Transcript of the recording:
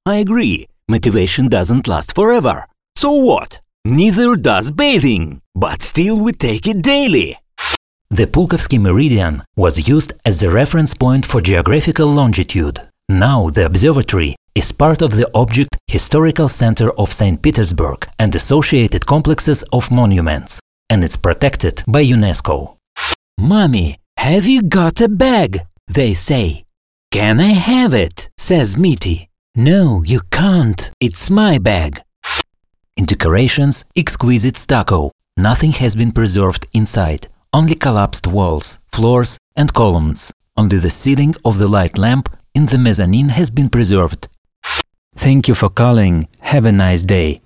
I agree, motivation doesn't last forever. So what? Neither does bathing, but still we take it daily. The Pulkovsky meridian was used as the reference point for geographical longitude. Now the observatory is part of the Object Historical Center of St. Petersburg and associated complexes of monuments, and it's protected by UNESCO. "Mommy, have you got a bag?" they say. "Can I have it?" says Mitty. "No, you can't. It's my bag." In decorations, exquisite stucco. Nothing has been preserved inside. Only collapsed walls, floors and columns. Only the ceiling of the light lamp in the mezzanine has been preserved. Thank you for calling. Have a nice day.